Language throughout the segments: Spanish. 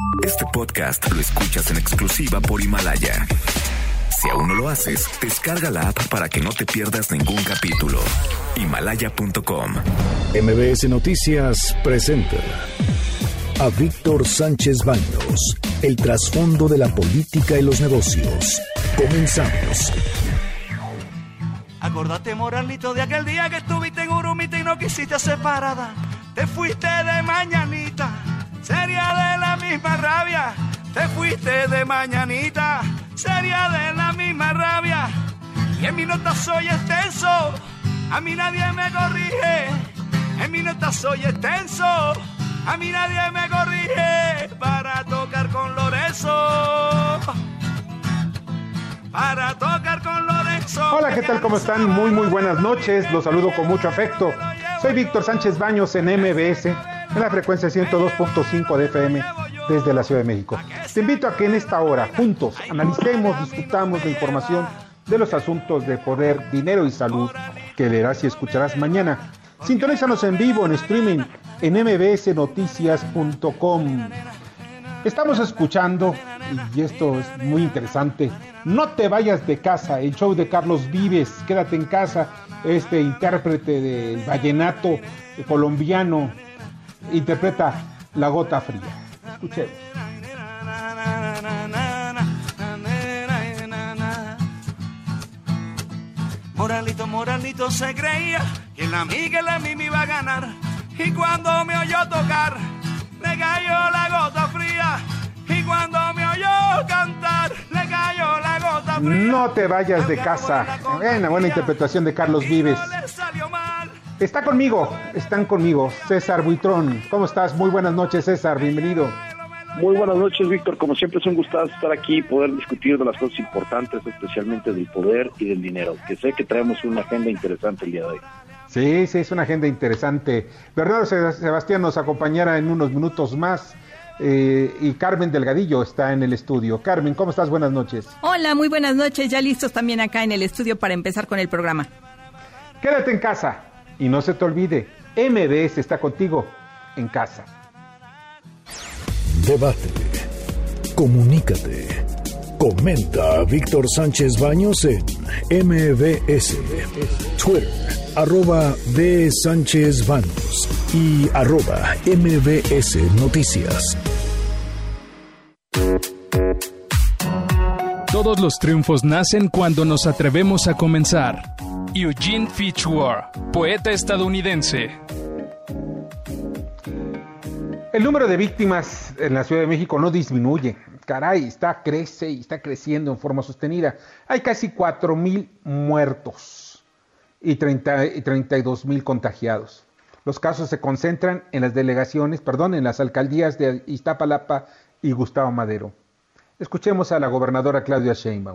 Este podcast lo escuchas en exclusiva por Himalaya. Si aún no lo haces, descarga la app para que no te pierdas ningún capítulo. Himalaya.com. MBS Noticias presenta a Víctor Sánchez Baños, el trasfondo de la política y los negocios. Comenzamos. Acordate, Moralito, de aquel día que estuviste en Urumita y no quisiste hacer parada. Te fuiste de mañanita, sería de la misma rabia. Te fuiste de mañanita, sería de la misma rabia. Y en mi nota soy extenso, a mí nadie me corrige. En mi nota soy extenso, a mí nadie me corrige. Para tocar con Lorenzo, para tocar con Lorenzo. Hola, ¿qué tal? ¿Cómo están? Muy buenas noches. Los saludo con mucho afecto. Soy Víctor Sánchez Baños en MBS, en la frecuencia 102.5 de FM desde la Ciudad de México. Te invito a que en esta hora juntos analicemos, discutamos la información de los asuntos de poder, dinero y salud que leerás y escucharás mañana. Sintonízanos en vivo en streaming en mbsnoticias.com. Estamos escuchando, y esto es muy interesante, No te vayas de casa, el show de Carlos Vives, Quédate en casa, este intérprete del vallenato colombiano, interpreta La Gota Fría. Escuchemos. Moralito se creía que la amiga me iba a ganar, y cuando me oyó tocar le cayó la gota fría, y cuando me oyó cantar le cayó la gota fría. No te vayas de casa, una buena interpretación de Carlos Vives. Están conmigo César Buitrón. ¿Cómo estás? Muy buenas noches, César, bienvenido. Muy buenas noches, Víctor. Como siempre es un gustazo estar aquí y poder discutir de las cosas importantes, especialmente del poder y del dinero, que sé que traemos una agenda interesante el día de hoy. Sí, es una agenda interesante. Bernardo Sebastián nos acompañará en unos minutos más, y Carmen Delgadillo está en el estudio. Carmen, ¿cómo estás? Buenas noches. Hola, muy buenas noches. Ya listos también acá en el estudio para empezar con el programa. Quédate en casa y no se te olvide, MBS está contigo en casa. Debate, comunícate, comenta a Víctor Sánchez Baños en MBS, Twitter, @VSánchezBaños y @MBS Noticias. Todos los triunfos nacen cuando nos atrevemos a comenzar. Eugene Fitzgerald, poeta estadounidense. El número de víctimas en la Ciudad de México no disminuye. Caray, está creciendo en forma sostenida. Hay casi 4,000 muertos y 32,000 contagiados. Los casos se concentran en las alcaldías de Iztapalapa y Gustavo Madero. Escuchemos a la gobernadora Claudia Sheinbaum.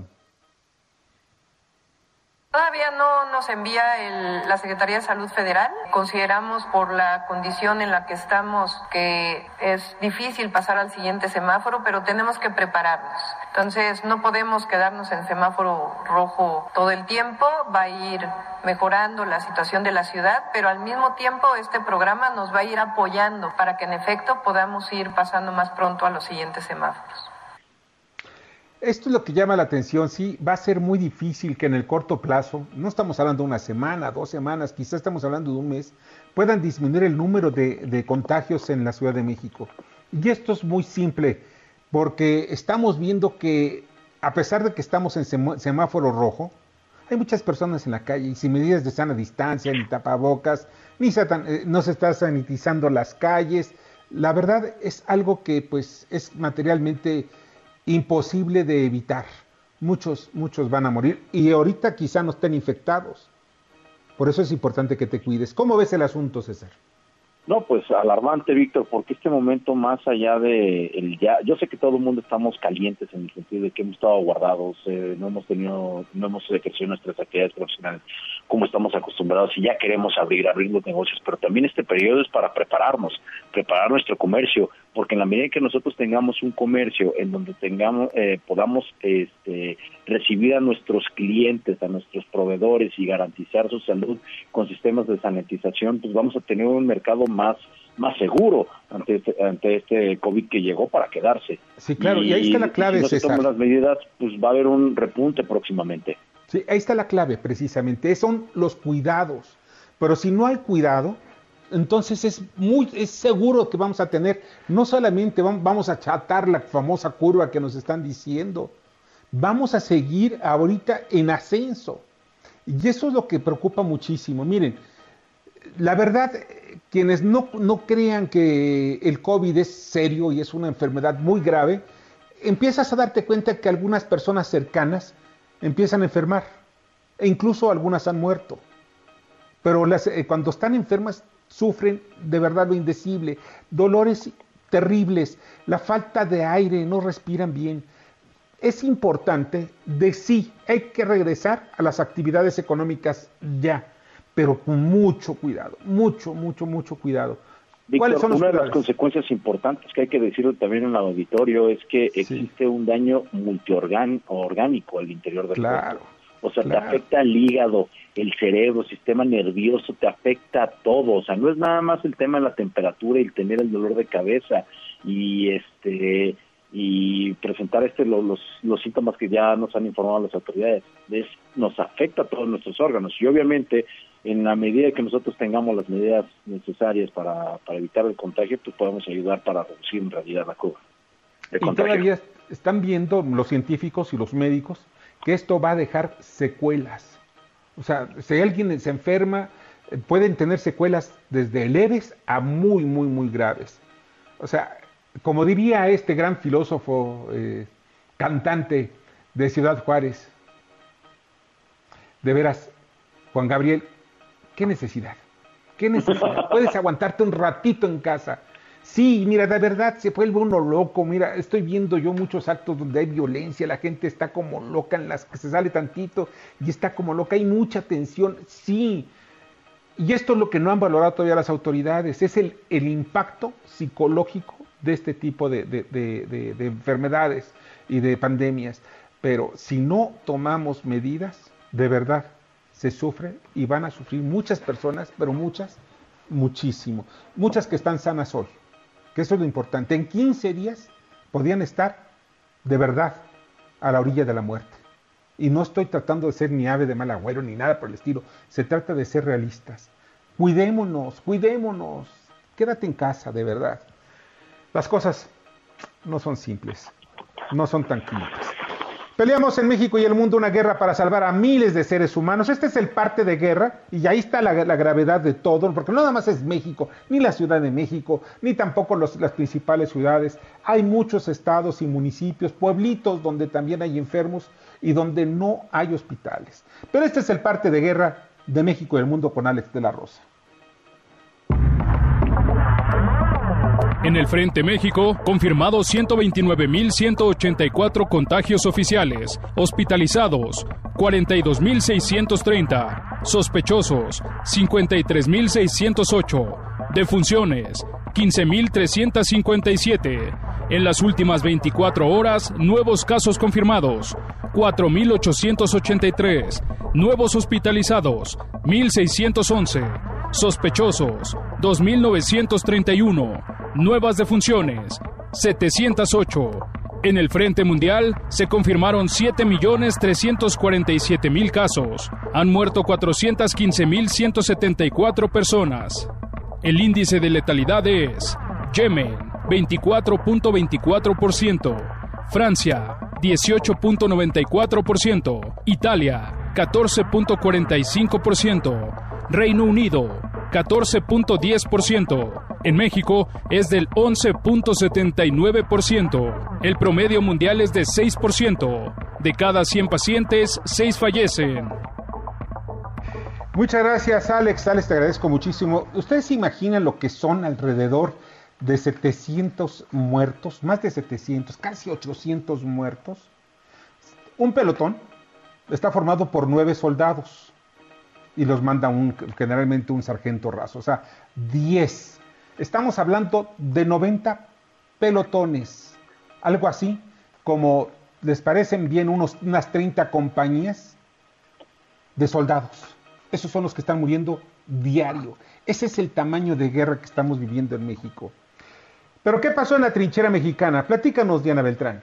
Todavía no nos envía la Secretaría de Salud Federal. Consideramos por la condición en la que estamos que es difícil pasar al siguiente semáforo, pero tenemos que prepararnos. Entonces no podemos quedarnos en semáforo rojo todo el tiempo. Va a ir mejorando la situación de la ciudad, pero al mismo tiempo este programa nos va a ir apoyando para que en efecto podamos ir pasando más pronto a los siguientes semáforos. Esto es lo que llama la atención. Sí, va a ser muy difícil que en el corto plazo, no estamos hablando de una semana, 2 semanas, quizás estamos hablando de un mes, puedan disminuir el número de contagios en la Ciudad de México. Y esto es muy simple, porque estamos viendo que a pesar de que estamos en semáforo rojo, hay muchas personas en la calle y sin medidas de sana distancia, ni tapabocas, no se está sanitizando las calles. La verdad es algo que pues es materialmente imposible de evitar. Muchos van a morir y ahorita quizá no estén infectados. Por eso es importante que te cuides. ¿Cómo ves el asunto, César? No, pues alarmante, Víctor, porque este momento más allá de yo sé que todo el mundo estamos calientes en el sentido de que hemos estado guardados, no hemos ejercido nuestras actividades profesionales como estamos acostumbrados y ya queremos abrir los negocios, pero también este periodo es para preparar nuestro comercio, porque en la medida que nosotros tengamos un comercio en donde podamos recibir a nuestros clientes, a nuestros proveedores y garantizar su salud con sistemas de sanitización, pues vamos a tener un mercado más más seguro ante este COVID que llegó para quedarse. Sí, claro, y ahí está la clave, si no se César. toman las medidas, pues va a haber un repunte próximamente. Sí, ahí está la clave, precisamente. Son los cuidados. Pero si no hay cuidado, entonces es seguro que vamos a tener, no solamente vamos a achatar la famosa curva que nos están diciendo, vamos a seguir ahorita en ascenso. Y eso es lo que preocupa muchísimo. Miren, la verdad, quienes no crean que el COVID es serio y es una enfermedad muy grave, empiezas a darte cuenta que algunas personas cercanas empiezan a enfermar, e incluso algunas han muerto. Pero cuando están enfermas sufren de verdad lo indecible, dolores terribles, la falta de aire, no respiran bien. Es importante hay que regresar a las actividades económicas ya, pero con mucho cuidado, mucho cuidado. Víctor, ¿Cuáles son los una de cuidados? las consecuencias importantes que hay que decirlo también en el auditorio es que existe un daño multiorgánico al interior del cuerpo. O sea, te afecta el hígado, el cerebro, el sistema nervioso, te afecta a todo. O sea, no es nada más el tema de la temperatura y el tener el dolor de cabeza y presentar los síntomas que ya nos han informado las autoridades. Nos afecta a todos nuestros órganos y obviamente en la medida que nosotros tengamos las medidas necesarias para evitar el contagio, pues podemos ayudar para reducir en realidad la curva de contagio. Y todavía están viendo los científicos y los médicos que esto va a dejar secuelas. O sea, si alguien se enferma, pueden tener secuelas desde leves a muy graves. O sea, como diría este gran filósofo, cantante de Ciudad Juárez, de veras, Juan Gabriel, ¿qué necesidad? ¿Qué necesidad? Puedes aguantarte un ratito en casa. Sí, mira, de verdad se vuelve uno loco. Mira, estoy viendo yo muchos actos donde hay violencia, la gente está como loca, en las que se sale tantito y está como loca, hay mucha tensión, sí. Y esto es lo que no han valorado todavía las autoridades, es el impacto psicológico de este tipo de enfermedades y de pandemias. Pero si no tomamos medidas, de verdad, se sufre y van a sufrir muchas personas, pero muchísimo. Muchas que están sanas hoy, que eso es lo importante. En 15 días podían estar de verdad a la orilla de la muerte. Y no estoy tratando de ser ni ave de mal agüero ni nada por el estilo. Se trata de ser realistas. Cuidémonos. Quédate en casa, de verdad. Las cosas no son simples, no son tan químicas. Peleamos en México y el mundo una guerra para salvar a miles de seres humanos. Este es el parte de guerra y ahí está la gravedad de todo, porque no nada más es México, ni la Ciudad de México, ni tampoco las principales ciudades. Hay muchos estados y municipios, pueblitos donde también hay enfermos y donde no hay hospitales. Pero este es el parte de guerra de México y el mundo con Alex de la Rosa. En el Frente México, confirmados 129.184 contagios oficiales, hospitalizados 42.630, sospechosos 53.608, defunciones 15.357. En las últimas 24 horas, nuevos casos confirmados 4.883, nuevos hospitalizados 1.611. Sospechosos, 2.931. Nuevas defunciones, 708. En el frente mundial se confirmaron 7.347.000 casos. Han muerto 415.174 personas. El índice de letalidad es Yemen, 24.24%. Francia, 18.94%. Italia, 14.45%. Reino Unido, 14.10%. En México es del 11.79%. El promedio mundial es de 6%. De cada 100 pacientes, 6 fallecen. Muchas gracias, Alex. Alex, te agradezco muchísimo. ¿Ustedes se imaginan lo que son alrededor de 700 muertos? Más de 700, casi 800 muertos. Un pelotón está formado por 9 soldados. Y los manda generalmente un sargento raso, o sea, 10. Estamos hablando de 90 pelotones, algo así como, ¿les parecen bien unas 30 compañías de soldados? Esos son los que están muriendo diario. Ese es el tamaño de guerra que estamos viviendo en México. Pero ¿qué pasó en la trinchera mexicana? Platícanos, Diana Beltrán.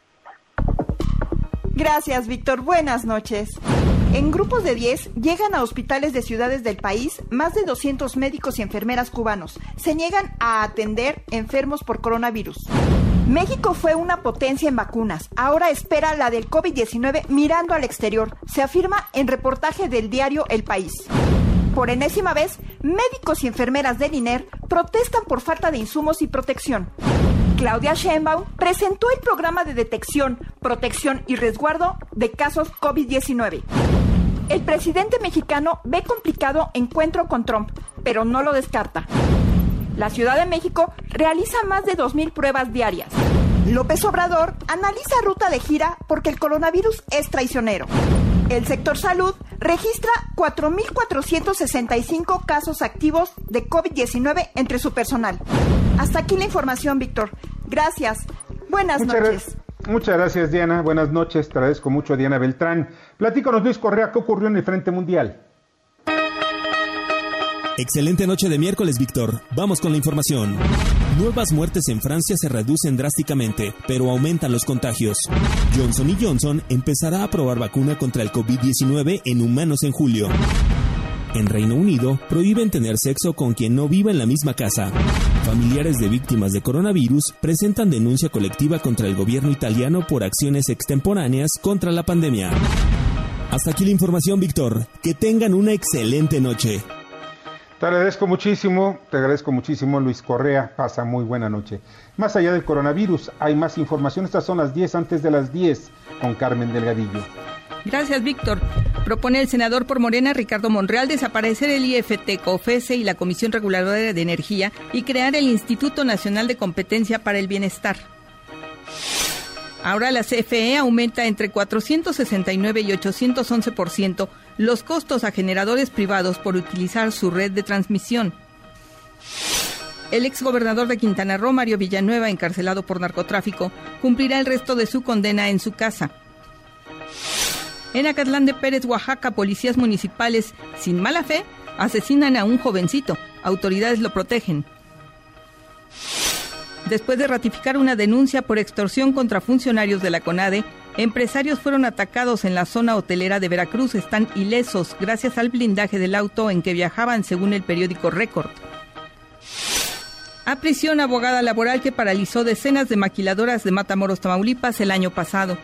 Gracias, Víctor. Buenas noches. En grupos de 10 llegan a hospitales de ciudades del país más de 200 médicos y enfermeras cubanos. Se niegan a atender enfermos por coronavirus. México fue una potencia en vacunas. Ahora espera la del COVID-19 mirando al exterior. Se afirma en reportaje del diario El País. Por enésima vez, médicos y enfermeras del INER protestan por falta de insumos y protección. Claudia Sheinbaum presentó el programa de detección, protección y resguardo de casos COVID-19. El presidente mexicano ve complicado encuentro con Trump, pero no lo descarta. La Ciudad de México realiza más de 2,000 pruebas diarias. López Obrador analiza ruta de gira porque el coronavirus es traicionero. El sector salud registra 4,465 casos activos de COVID-19 entre su personal. Hasta aquí la información, Víctor. Gracias. Buenas noches. Muchas gracias, Diana. Buenas noches. Te agradezco mucho, Diana Beltrán. Platícanos, Luis Correa, ¿qué ocurrió en el Frente Mundial? Excelente noche de miércoles, Víctor. Vamos con la información. Nuevas muertes en Francia se reducen drásticamente, pero aumentan los contagios. Johnson & Johnson empezará a probar vacuna contra el COVID-19 en humanos en julio. En Reino Unido, prohíben tener sexo con quien no viva en la misma casa. Familiares de víctimas de coronavirus presentan denuncia colectiva contra el gobierno italiano por acciones extemporáneas contra la pandemia. Hasta aquí la información, Víctor. Que tengan una excelente noche. Te agradezco muchísimo, Luis Correa. Pasa muy buena noche. Más allá del coronavirus, hay más información. Estas son las 10 antes de las 10 con Carmen Delgadillo. Gracias, Víctor. Propone el senador por Morena, Ricardo Monreal, desaparecer el IFT, COFESE y la Comisión Reguladora de Energía y crear el Instituto Nacional de Competencia para el Bienestar. Ahora la CFE aumenta entre 469 y 811% los costos a generadores privados por utilizar su red de transmisión. El exgobernador de Quintana Roo, Mario Villanueva, encarcelado por narcotráfico, cumplirá el resto de su condena en su casa. En Acatlán de Pérez, Oaxaca, policías municipales, sin mala fe, asesinan a un jovencito. Autoridades lo protegen. Después de ratificar una denuncia por extorsión contra funcionarios de la CONADE, empresarios fueron atacados en la zona hotelera de Veracruz. Están ilesos gracias al blindaje del auto en que viajaban, según el periódico Récord. A prisión, abogada laboral que paralizó decenas de maquiladoras de Matamoros, Tamaulipas, el año pasado.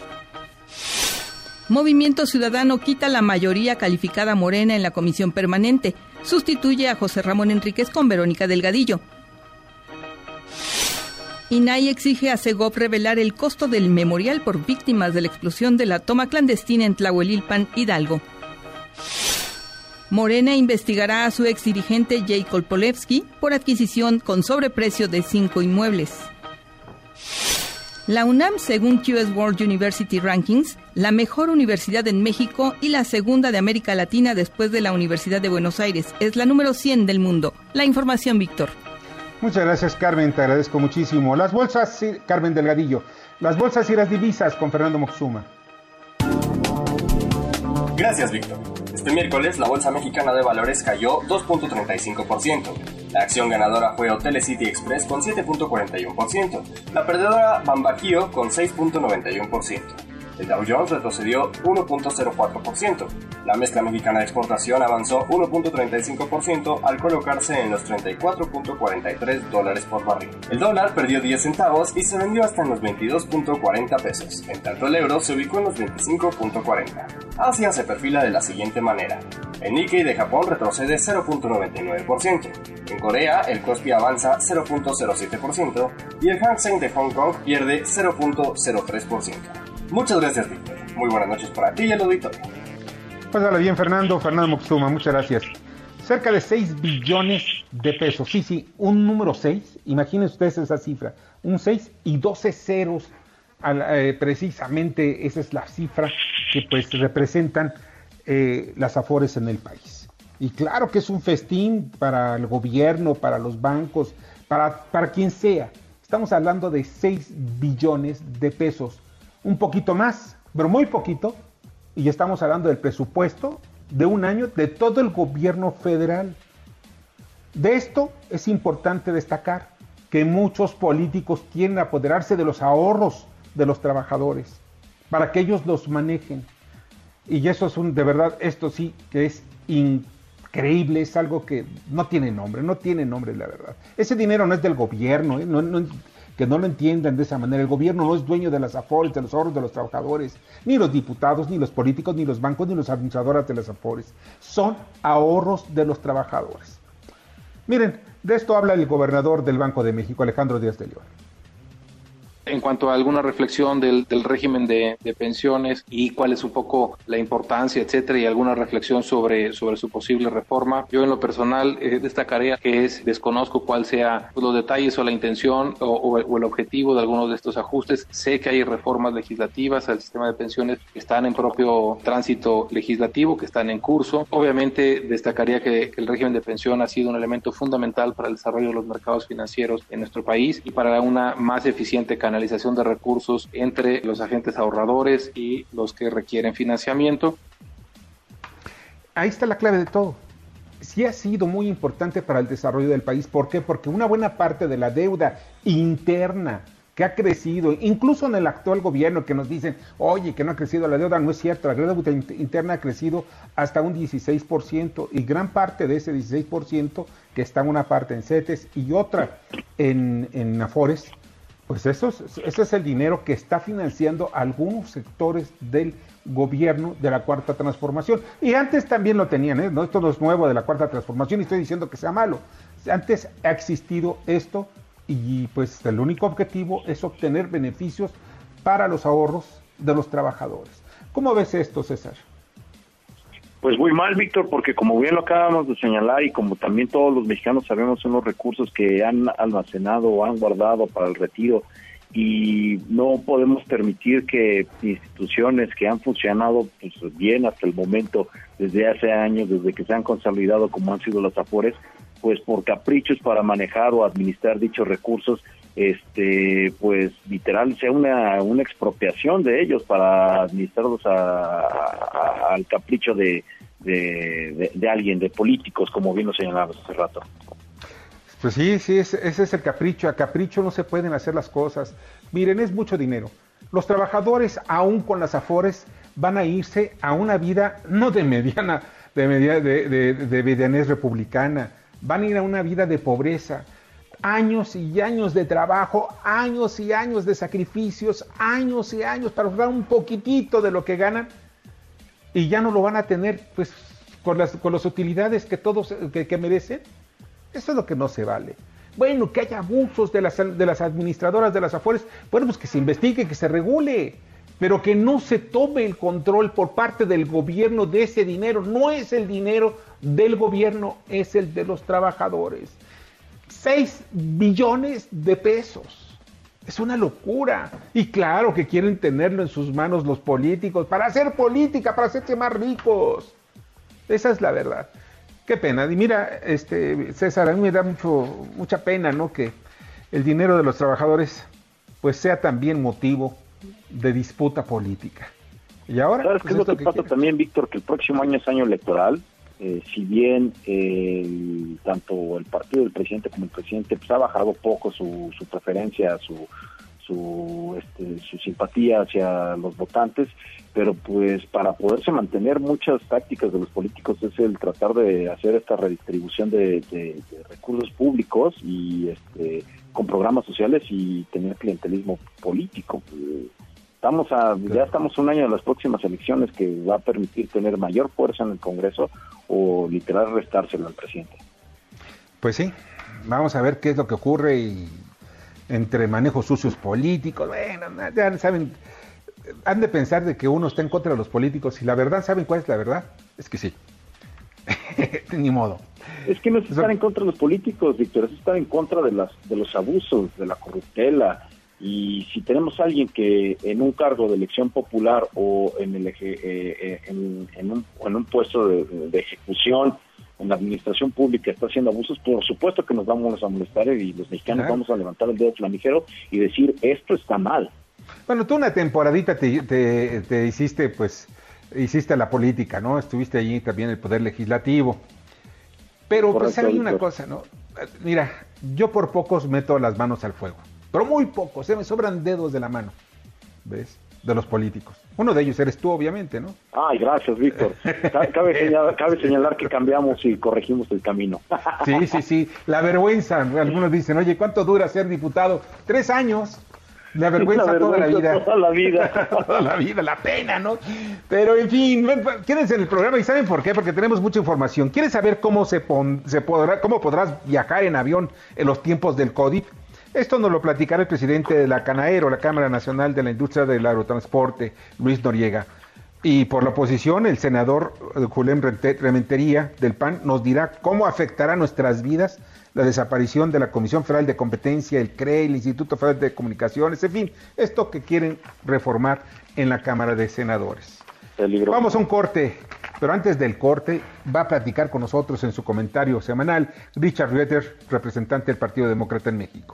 Movimiento Ciudadano quita la mayoría calificada Morena en la comisión permanente. Sustituye a José Ramón Enríquez con Verónica Delgadillo. INAI exige a Segov revelar el costo del memorial por víctimas de la explosión de la toma clandestina en Tlahuelilpan, Hidalgo. Morena investigará a su exdirigente Jay Kolpolevsky por adquisición con sobreprecio de 5 inmuebles. La UNAM, según QS World University Rankings, la mejor universidad en México y la segunda de América Latina después de la Universidad de Buenos Aires. Es la número 100 del mundo. La información, Víctor. Muchas gracias, Carmen, te agradezco muchísimo. Las bolsas, Carmen Delgadillo, las bolsas y las divisas con Fernando Moxuma. Gracias, Víctor. Este miércoles la Bolsa Mexicana de Valores cayó 2.35%. La acción ganadora fue Hoteles City Express con 7.41%. La perdedora Bambajío con 6.91%. El Dow Jones retrocedió 1.04%. La mezcla mexicana de exportación avanzó 1.35% al colocarse en los $34.43 por barril. El dólar perdió 10 centavos y se vendió hasta en los 22.40 pesos. En tanto el euro se ubicó en los 25.40. Asia se perfila de la siguiente manera. El Nikkei de Japón retrocede 0.99%. En Corea el Kospi avanza 0.07% y el Hang Seng de Hong Kong pierde 0.03%. Muchas gracias, Víctor. Muy buenas noches para ti y el auditorio. Pásala bien, Fernando Moxuma, muchas gracias. Cerca de 6 billones de pesos. Sí, un número 6. Imagínense ustedes esa cifra. Un 6 y 12 ceros. Precisamente esa es la cifra que pues representan las afores en el país. Y claro que es un festín para el gobierno, para los bancos, para quien sea. Estamos hablando de 6 billones de pesos. Un poquito más, pero muy poquito, y ya estamos hablando del presupuesto de un año de todo el gobierno federal. De esto es importante destacar que muchos políticos quieren apoderarse de los ahorros de los trabajadores para que ellos los manejen. Y eso es de verdad, esto sí que es increíble, es algo que no tiene nombre, la verdad. Ese dinero no es del gobierno, que no lo entiendan de esa manera. El gobierno no es dueño de las Afores, de los ahorros de los trabajadores, ni los diputados, ni los políticos, ni los bancos, ni los administradores de las Afores. Son ahorros de los trabajadores. Miren, de esto habla el gobernador del Banco de México, Alejandro Díaz de León. En cuanto a alguna reflexión del régimen de pensiones y cuál es un poco la importancia, etcétera, y alguna reflexión sobre su posible reforma, yo en lo personal destacaría que desconozco cuál sea los detalles o la intención o el objetivo de algunos de estos ajustes. Sé que hay reformas legislativas al sistema de pensiones que están en propio tránsito legislativo, que están en curso. Obviamente destacaría que el régimen de pensión ha sido un elemento fundamental para el desarrollo de los mercados financieros en nuestro país y para una más eficiente canalización de recursos entre los agentes ahorradores y los que requieren financiamiento. Ahí está la clave de todo. Sí ha sido muy importante para el desarrollo del país. ¿Por qué? Porque una buena parte de la deuda interna que ha crecido, incluso en el actual gobierno, que nos dicen, oye, que no ha crecido la deuda, no es cierto, la deuda interna ha crecido hasta un 16%, y gran parte de ese 16%, que está una parte en CETES y otra en Afores, pues ese es el dinero que está financiando algunos sectores del gobierno de la Cuarta Transformación. Y antes también lo tenían, ¿no? Esto no es nuevo de la Cuarta Transformación y estoy diciendo que sea malo. Antes ha existido esto y pues el único objetivo es obtener beneficios para los ahorros de los trabajadores. ¿Cómo ves esto, César? Pues muy mal, Víctor, porque como bien lo acabamos de señalar y como también todos los mexicanos sabemos, son los recursos que han almacenado o han guardado para el retiro, y no podemos permitir que instituciones que han funcionado pues bien hasta el momento, desde hace años, desde que se han consolidado como han sido las Afores, pues por caprichos para manejar o administrar dichos recursos, pues literal sea una expropiación de ellos para administrarlos al capricho de alguien, de políticos, como bien lo señalamos hace rato. Pues sí, ese es el capricho. A capricho no se pueden hacer las cosas. Miren, es mucho dinero. Los trabajadores, aún con las Afores, van a irse a una vida no de medianez republicana, van a ir a una vida de pobreza. Años y años de trabajo, años y años de sacrificios, años y años para lograr un poquitito de lo que ganan, y ya no lo van a tener pues con las utilidades que todos que merecen. Eso es lo que no se vale. Bueno, que haya abusos de las administradoras de las Afores, bueno, pues que se investigue, que se regule, pero que no se tome el control por parte del gobierno de ese dinero. No es el dinero del gobierno, es el de los trabajadores. 6 billones de pesos. Es una locura. Y claro que quieren tenerlo en sus manos los políticos para hacer política, para hacerse más ricos. Esa es la verdad. Qué pena. Y mira, César, a mí me da mucha pena, ¿no? Que el dinero de los trabajadores pues sea también motivo de disputa política. Y ahora, ¿sabes pues qué es lo que pasa también, Víctor? Que el próximo año es año electoral. Si bien tanto el partido del presidente como el presidente pues ha bajado poco su preferencia, su simpatía hacia los votantes, pero pues para poderse mantener, muchas tácticas de los políticos es el tratar de hacer esta redistribución de recursos públicos y con programas sociales y tener clientelismo político. Ya estamos un año de las próximas elecciones que va a permitir tener mayor fuerza en el Congreso o literal restárselo al presidente. Pues sí, vamos a ver qué es lo que ocurre y entre manejos sucios políticos, bueno, ya saben, han de pensar de que uno está en contra de los políticos y la verdad, ¿saben cuál es la verdad? Es que sí, ni modo. Es que no es estar en contra de los políticos, Víctor, es estar en contra de los abusos, de la corruptela. Y si tenemos a alguien que en un cargo de elección popular o en un puesto de ejecución en la administración pública está haciendo abusos, por supuesto que nos vamos a molestar y los mexicanos vamos a levantar el dedo flamígero y decir, esto está mal. Bueno, tú una temporadita te hiciste pues hiciste la política, ¿no? Estuviste allí también en el Poder Legislativo. Pero pues hay una cosa, ¿no? Mira, yo por pocos meto las manos al fuego, pero muy pocos, me sobran dedos de la mano, ¿ves? De los políticos. Uno de ellos eres tú, obviamente, ¿no? Ay, gracias, Víctor. Cabe señalar que cambiamos y corregimos el camino. Sí. La vergüenza, algunos dicen, oye, ¿cuánto dura ser diputado? 3 años. La vergüenza toda la vida. Toda la vida. Toda la vida, la pena, ¿no? Pero, en fin, quédense en el programa y ¿saben por qué? Porque tenemos mucha información. ¿Quieres saber cómo cómo podrás viajar en avión en los tiempos del COVID? Esto nos lo platicará el presidente de la CANAERO, la Cámara Nacional de la Industria del Aerotransporte, Luis Noriega. Y por la oposición, el senador Julián Rementería del PAN nos dirá cómo afectará nuestras vidas la desaparición de la Comisión Federal de Competencia, el CRE, el Instituto Federal de Comunicaciones, en fin, esto que quieren reformar en la Cámara de Senadores. Peligro. Vamos a un corte, pero antes del corte va a platicar con nosotros en su comentario semanal Richard Reiter, representante del Partido Demócrata en México.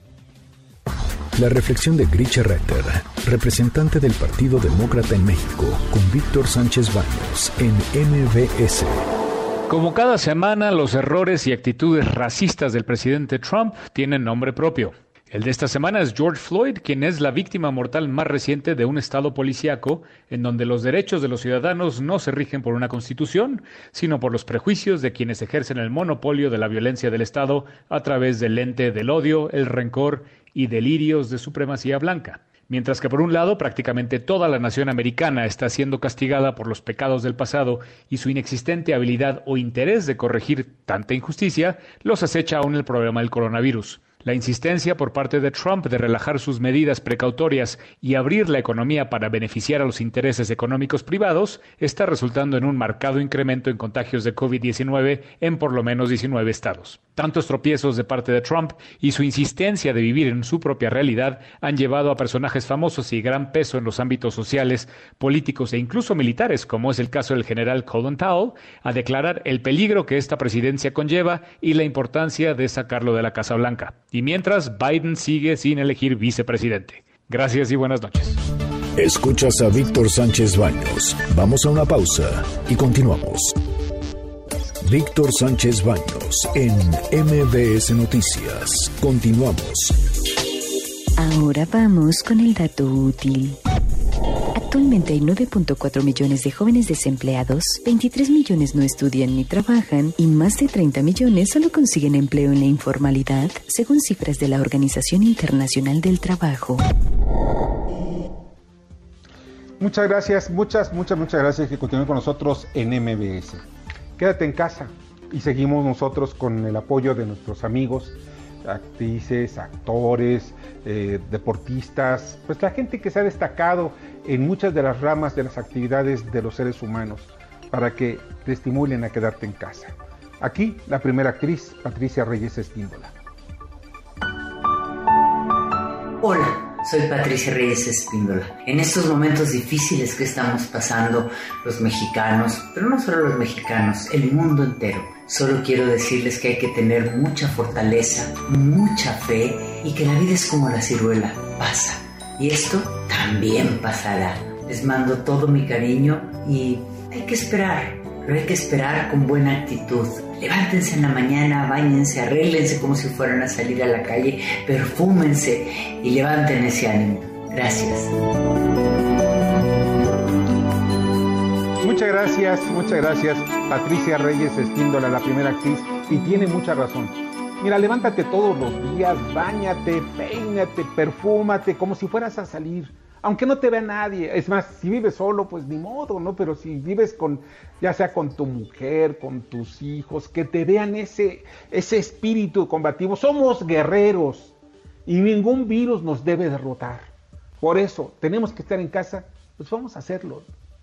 La reflexión de Grisha Reiter, representante del Partido Demócrata en México, con Víctor Sánchez Baños en MBS. Como cada semana, los errores y actitudes racistas del presidente Trump tienen nombre propio. El de esta semana es George Floyd, quien es la víctima mortal más reciente de un estado policíaco en donde los derechos de los ciudadanos no se rigen por una constitución, sino por los prejuicios de quienes ejercen el monopolio de la violencia del estado a través del lente del odio, el rencor y delirios de supremacía blanca. Mientras que por un lado prácticamente toda la nación americana está siendo castigada por los pecados del pasado y su inexistente habilidad o interés de corregir tanta injusticia, los acecha aún el problema del coronavirus. La insistencia por parte de Trump de relajar sus medidas precautorias y abrir la economía para beneficiar a los intereses económicos privados está resultando en un marcado incremento en contagios de COVID-19 en por lo menos 19 estados. Tantos tropiezos de parte de Trump y su insistencia de vivir en su propia realidad han llevado a personajes famosos y gran peso en los ámbitos sociales, políticos e incluso militares, como es el caso del general Colin Powell, a declarar el peligro que esta presidencia conlleva y la importancia de sacarlo de la Casa Blanca. Y mientras, Biden sigue sin elegir vicepresidente. Gracias y buenas noches. Escuchas a Víctor Sánchez Baños. Vamos a una pausa y continuamos. Víctor Sánchez Baños en MBS Noticias. Continuamos. Ahora vamos con el dato útil. Actualmente hay 9.4 millones de jóvenes desempleados, 23 millones no estudian ni trabajan y más de 30 millones solo consiguen empleo en la informalidad, según cifras de la Organización Internacional del Trabajo. Muchas gracias, muchas gracias que continúen con nosotros en MBS. Quédate en casa y seguimos nosotros con el apoyo de nuestros amigos, actrices, actores, deportistas, pues la gente que se ha destacado en muchas de las ramas de las actividades de los seres humanos para que te estimulen a quedarte en casa. Aquí la primera actriz, Patricia Reyes Espíndola. Hola, soy Patricia Reyes Espíndola. En estos momentos difíciles que estamos pasando los mexicanos, pero no solo los mexicanos, el mundo entero, solo quiero decirles que hay que tener mucha fortaleza, mucha fe y que la vida es como la ciruela, pasa. Y esto también pasará. Les mando todo mi cariño y hay que esperar, pero hay que esperar con buena actitud. Levántense en la mañana, báñense, arréglense como si fueran a salir a la calle, perfúmense y levanten ese ánimo. Gracias. Muchas gracias, Patricia Reyes Espíndola, la primera actriz, y tiene mucha razón. Mira, levántate todos los días, báñate, peínate, perfúmate, como si fueras a salir, aunque no te vea nadie. Es más, si vives solo, pues ni modo, ¿no? Pero si vives con, ya sea con tu mujer, con tus hijos, que te vean ese espíritu combativo. Somos guerreros y ningún virus nos debe derrotar. Por eso, tenemos que estar en casa, pues vamos a hacerlo.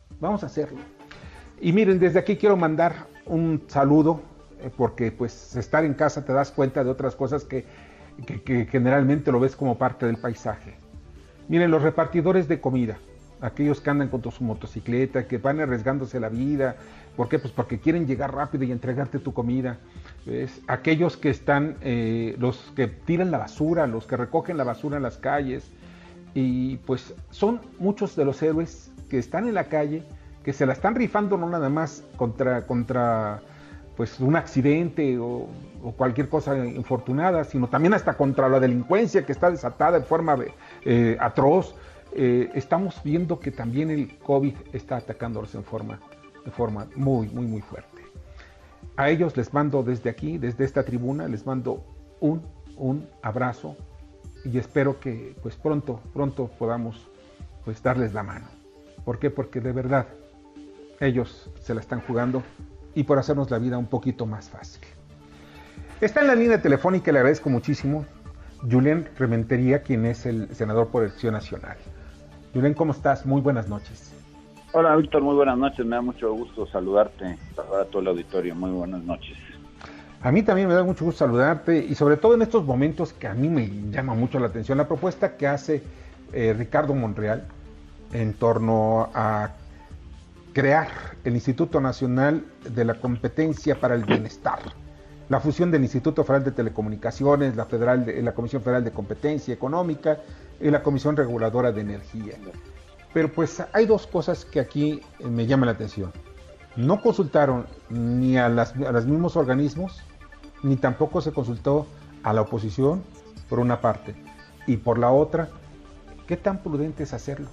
Y miren, desde aquí quiero mandar un saludo, porque pues estar en casa te das cuenta de otras cosas que generalmente lo ves como parte del paisaje. Miren, los repartidores de comida, aquellos que andan con su motocicleta, que van arriesgándose la vida. ¿Por qué? Pues porque quieren llegar rápido y entregarte tu comida. ¿Ves? Aquellos que están, los que tiran la basura, los que recogen la basura en las calles. Y pues son muchos de los héroes que están en la calle que se la están rifando no nada más contra pues un accidente o cualquier cosa infortunada, sino también hasta contra la delincuencia que está desatada de forma atroz. Estamos viendo que también el COVID está atacándolos de forma muy, muy, muy fuerte. A ellos les mando desde aquí, desde esta tribuna, les mando un abrazo y espero que pues pronto podamos pues darles la mano. ¿Por qué? Porque de verdad ellos se la están jugando y por hacernos la vida un poquito más fácil. Está en la línea telefónica, le agradezco muchísimo, Julen Rementería, quien es el senador por Acción Nacional. Julen, ¿cómo estás? Muy buenas noches. Hola, Víctor, muy buenas noches. Me da mucho gusto saludarte, saludar a todo el auditorio. Muy buenas noches. A mí también me da mucho gusto saludarte y sobre todo en estos momentos que a mí me llama mucho la atención la propuesta que hace Ricardo Monreal en torno a crear el Instituto Nacional de la Competencia para el Bienestar, la fusión del Instituto Federal de Telecomunicaciones, la Comisión Federal de Competencia Económica y la Comisión Reguladora de Energía. Pero pues hay dos cosas que aquí me llaman la atención. No consultaron ni a los mismos organismos, ni tampoco se consultó a la oposición, por una parte. Y por la otra, ¿qué tan prudente es hacerlo?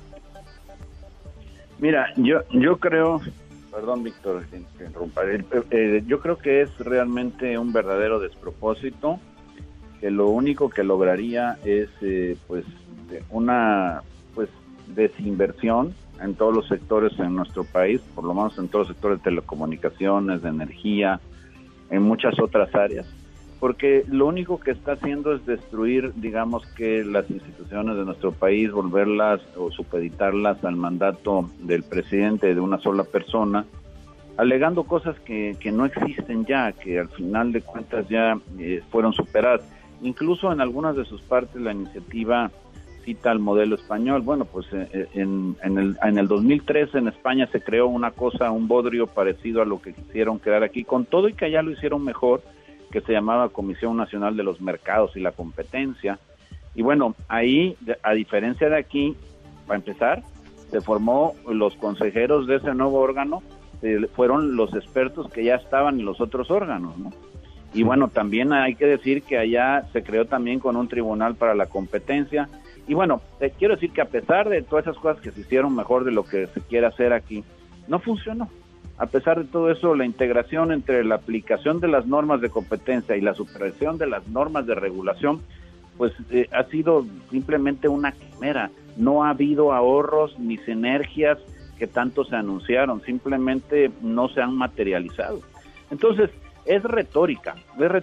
Mira, yo creo, perdón Víctor, que interrumpa, yo creo que es realmente un verdadero despropósito, que lo único que lograría es una desinversión en todos los sectores en nuestro país, por lo menos en todos los sectores de telecomunicaciones, de energía, en muchas otras áreas, porque lo único que está haciendo es destruir, digamos, que las instituciones de nuestro país, volverlas o supeditarlas al mandato del presidente de una sola persona, alegando cosas que no existen ya, que al final de cuentas ya fueron superadas. Incluso en algunas de sus partes la iniciativa cita al modelo español. Bueno, pues en el 2003 en España se creó una cosa, un bodrio parecido a lo que quisieron crear aquí, con todo y que allá lo hicieron mejor, que se llamaba Comisión Nacional de los Mercados y la Competencia. Y bueno, ahí, a diferencia de aquí, para empezar, se formó los consejeros de ese nuevo órgano, fueron los expertos que ya estaban en los otros órganos, ¿no? Y bueno, también hay que decir que allá se creó también con un tribunal para la competencia. Y bueno, quiero decir que a pesar de todas esas cosas que se hicieron mejor de lo que se quiere hacer aquí, no funcionó. A pesar de todo eso, la integración entre la aplicación de las normas de competencia y la supervisión de las normas de regulación, pues ha sido simplemente una quimera. No ha habido ahorros ni sinergias que tanto se anunciaron, simplemente no se han materializado. Entonces, es retórica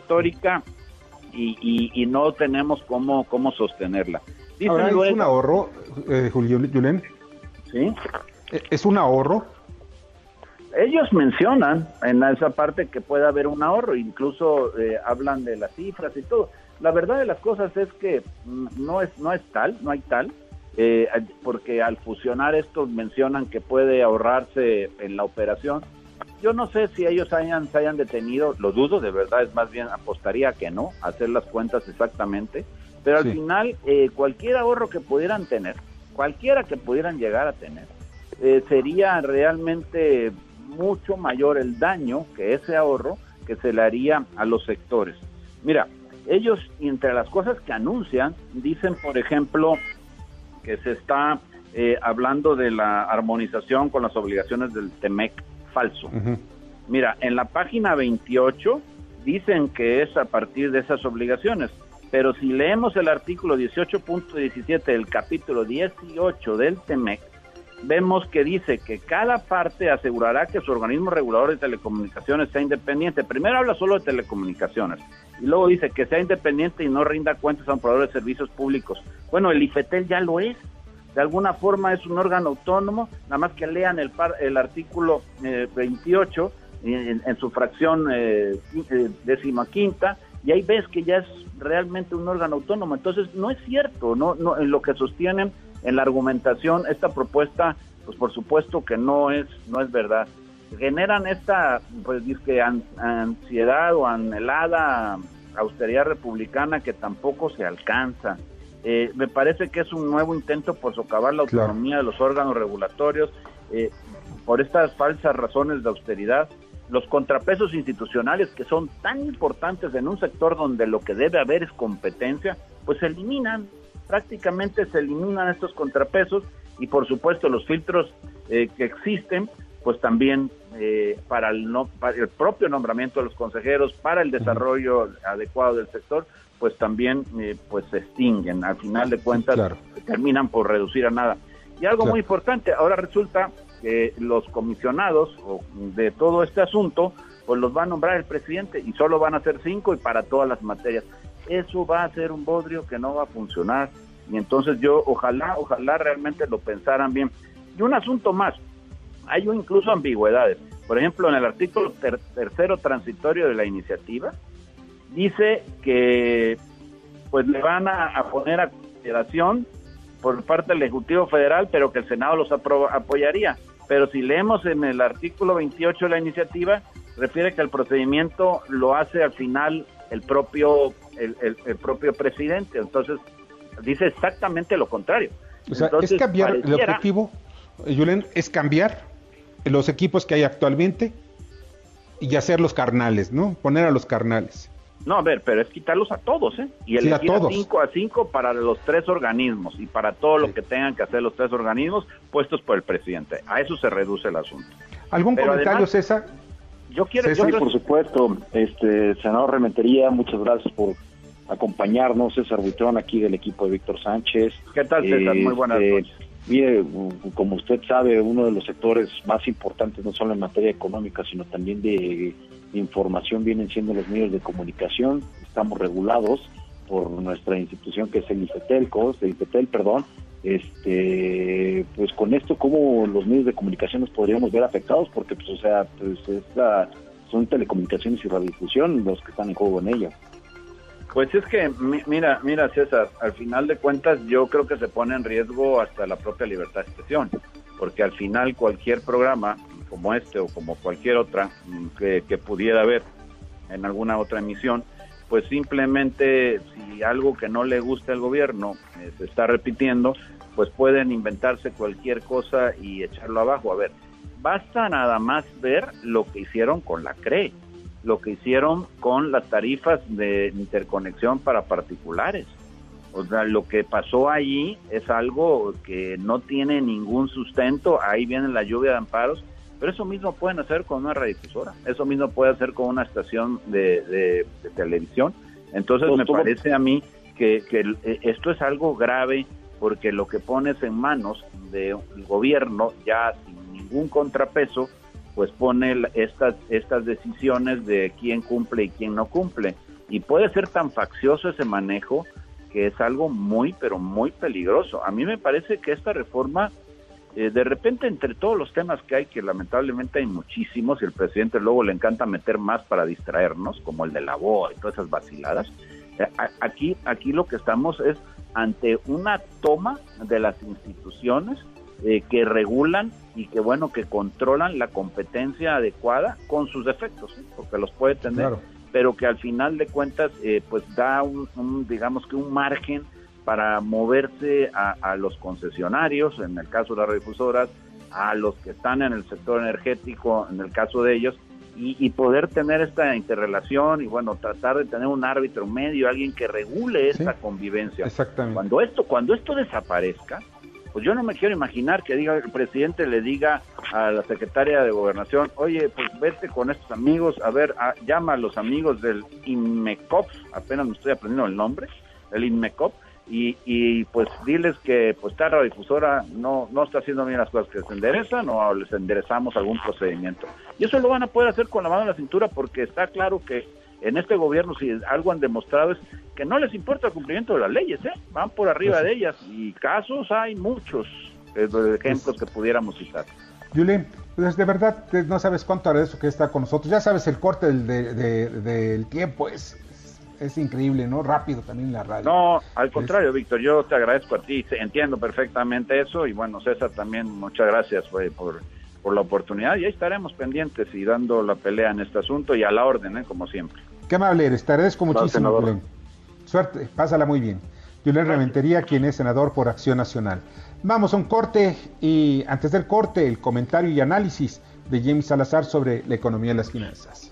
y no tenemos cómo sostenerla. Ahora, ¿es un ahorro, Julen? ¿Sí? ¿Es un ahorro? Ellos mencionan en esa parte que puede haber un ahorro, incluso hablan de las cifras y todo. La verdad de las cosas es que no hay tal, porque al fusionar esto mencionan que puede ahorrarse en la operación. Yo no sé si ellos se hayan detenido, lo dudo, de verdad, es más bien apostaría que no, hacer las cuentas exactamente, pero al final cualquier ahorro que pudieran tener, cualquiera que pudieran llegar a tener, sería realmente mucho mayor el daño que ese ahorro que se le haría a los sectores. Mira, ellos, entre las cosas que anuncian, dicen, por ejemplo, que se está hablando de la armonización con las obligaciones del TEMEC. Falso. Uh-huh. Mira, en la página 28 dicen que es a partir de esas obligaciones, pero si leemos el artículo 18.17 del capítulo 18 del TEMEC, vemos que dice que cada parte asegurará que su organismo regulador de telecomunicaciones sea independiente. Primero habla solo de telecomunicaciones y luego dice que sea independiente y no rinda cuentas a un proveedor de servicios públicos. Bueno, el IFETEL ya lo es. De alguna forma es un órgano autónomo, nada más que lean el artículo 28 en su fracción 15ª, y ahí ves que ya es realmente un órgano autónomo. Entonces no es cierto, no en lo que sostienen en la argumentación esta propuesta, pues por supuesto que no es verdad. Generan esta pues disque ansiedad o anhelada austeridad republicana que tampoco se alcanza. Me parece que es un nuevo intento por socavar la autonomía de los órganos regulatorios. por estas falsas razones de austeridad, los contrapesos institucionales que son tan importantes en un sector donde lo que debe haber es competencia, pues se eliminan, prácticamente se eliminan estos contrapesos, y por supuesto los filtros que existen, pues también para el propio nombramiento de los consejeros, para el desarrollo adecuado del sector, pues también pues se extinguen. Al final de cuentas, terminan por reducir a nada. Y algo muy importante, ahora resulta que los comisionados de todo este asunto, pues los va a nombrar el presidente, y solo van a ser 5 y para todas las materias. Eso va a ser un bodrio que no va a funcionar, y entonces yo ojalá realmente lo pensaran bien. Y un asunto más, hay incluso ambigüedades. Por ejemplo, en el artículo tercero transitorio de la iniciativa, dice que pues le van a poner a consideración por parte del Ejecutivo Federal, pero que el Senado los apoyaría. Pero si leemos en el artículo 28 de la iniciativa, refiere que el procedimiento lo hace al final el propio presidente. Entonces, dice exactamente lo contrario. O sea, entonces, es cambiar el objetivo, Julen, es cambiar los equipos que hay actualmente y hacerlos carnales, ¿no? Poner a los carnales. No, a ver, pero es quitarlos a todos, ¿eh? Y elegir a 5 para los 3 organismos y para todo lo que tengan que hacer los 3 organismos puestos por el presidente. A eso se reduce el asunto. ¿Algún comentario, además, César? Yo quiero, por supuesto, senador Rementería, muchas gracias por acompañarnos. César Buitrón, aquí del equipo de Víctor Sánchez. ¿Qué tal, César? Muy buenas noches. Mire, como usted sabe, uno de los sectores más importantes, no solo en materia económica, sino también de información, vienen siendo los medios de comunicación. Estamos regulados por nuestra institución, que es el IFETEL, pues con esto, ¿cómo los medios de comunicación nos podríamos ver afectados? Porque, son telecomunicaciones y radiodifusión los que están en juego en ella. Pues es que, mira César, al final de cuentas yo creo que se pone en riesgo hasta la propia libertad de expresión, porque al final cualquier programa como este o como cualquier otra que pudiera haber en alguna otra emisión, pues simplemente si algo que no le gusta al gobierno se está repitiendo, pues pueden inventarse cualquier cosa y echarlo abajo. A ver, basta nada más ver lo que hicieron con la CRE, lo que hicieron con las tarifas de interconexión para particulares. O sea, lo que pasó allí es algo que no tiene ningún sustento. Ahí viene la lluvia de amparos, pero eso mismo pueden hacer con una radiodifusora, eso mismo puede hacer con una estación de televisión. Entonces me parece a mí que esto es algo grave, porque lo que pones en manos del gobierno, ya sin ningún contrapeso, pues pone estas decisiones de quién cumple y quién no cumple. Y puede ser tan faccioso ese manejo que es algo muy, pero muy peligroso. A mí me parece que esta reforma, de repente, entre todos los temas que hay, que lamentablemente hay muchísimos, y el presidente luego le encanta meter más para distraernos, como el de la BOA y todas esas vaciladas, aquí lo que estamos es ante una toma de las instituciones que regulan y que controlan la competencia adecuada con sus defectos, ¿sí? Porque los puede tener, claro, pero que al final de cuentas pues da digamos que un margen para moverse a los concesionarios, en el caso de las radiodifusoras, a los que están en el sector energético, en el caso de ellos, y poder tener esta interrelación y tratar de tener un árbitro medio, alguien que regule esta convivencia. Exactamente. Cuando esto desaparezca, pues yo no me quiero imaginar que el presidente le diga a la secretaria de Gobernación, oye, pues vete con estos amigos, a ver, llama a los amigos del INMECOP, apenas me estoy aprendiendo el nombre, el INMECOP, y pues diles que pues esta radiodifusora no está haciendo bien las cosas, que se enderezan o les enderezamos algún procedimiento. Y eso lo van a poder hacer con la mano en la cintura, porque está claro que en este gobierno, si algo han demostrado, es que no les importa el cumplimiento de las leyes, van por arriba de ellas, y casos hay muchos, ejemplos que pudiéramos citar. Julen, pues de verdad no sabes cuánto agradezco que está con nosotros. Ya sabes, el corte del tiempo es increíble, ¿no? Rápido también la radio. No, al contrario, Víctor, yo te agradezco a ti, entiendo perfectamente eso, y César también, muchas gracias por la oportunidad, y ahí estaremos pendientes y dando la pelea en este asunto, y a la orden, como siempre. Qué amable eres, te agradezco muchísimo, Julen. Suerte, pásala muy bien. Julen Rementería, quien es senador por Acción Nacional. Vamos a un corte y antes del corte el comentario y análisis de James Salazar sobre la economía y las finanzas.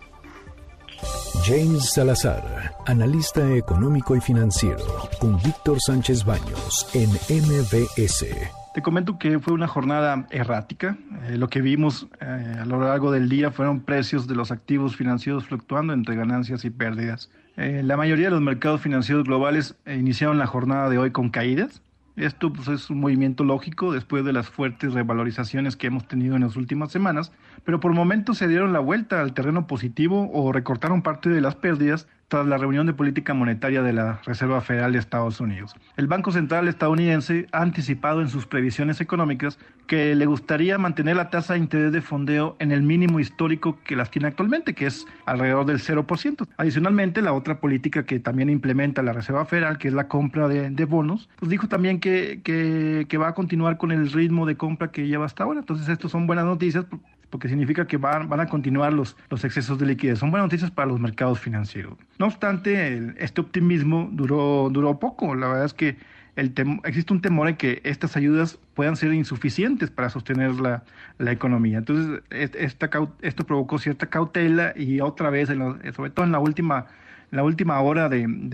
James Salazar, analista económico y financiero, con Víctor Sánchez Baños en MBS. Te comento que fue una jornada errática. Lo que vimos a lo largo del día fueron precios de los activos financieros fluctuando entre ganancias y pérdidas. La mayoría de los mercados financieros globales iniciaron la jornada de hoy con caídas. Esto pues, es un movimiento lógico después de las fuertes revalorizaciones que hemos tenido en las últimas semanas, pero por momentos se dieron la vuelta al terreno positivo o recortaron parte de las pérdidas tras la reunión de política monetaria de la Reserva Federal de Estados Unidos. El Banco Central estadounidense ha anticipado en sus previsiones económicas que le gustaría mantener la tasa de interés de fondeo en el mínimo histórico que las tiene actualmente, que es alrededor del 0%. Adicionalmente, la otra política que también implementa la Reserva Federal, que es la compra de bonos, pues dijo también que va a continuar con el ritmo de compra que lleva hasta ahora. Entonces, estos son buenas noticias porque significa que van a continuar los excesos de liquidez. Son buenas noticias para los mercados financieros. No obstante, este optimismo duró poco. La verdad es que existe un temor en que estas ayudas puedan ser insuficientes para sostener la economía. Entonces, esto provocó cierta cautela y otra vez, sobre todo en la última hora